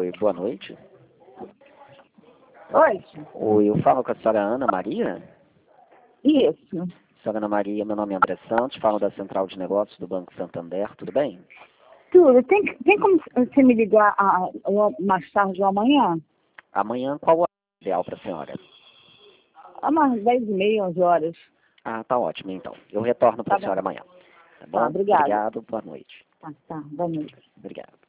Oi, boa noite. Oi? Oi, eu falo com a senhora Ana Maria? Isso. Senhora Ana Maria, meu nome é André Santos, falo da Central de Negócios do Banco Santander, tudo bem? Tudo. Tem como você me ligar mais tarde ou amanhã? Amanhã, qual o ideal para a senhora? Umas 10h30, 11 horas. Ah, tá ótimo, então. Eu retorno para Tá a senhora bom. amanhã. Tá Tá, bom? obrigada. Obrigado, boa noite. Tá, boa noite. Obrigado.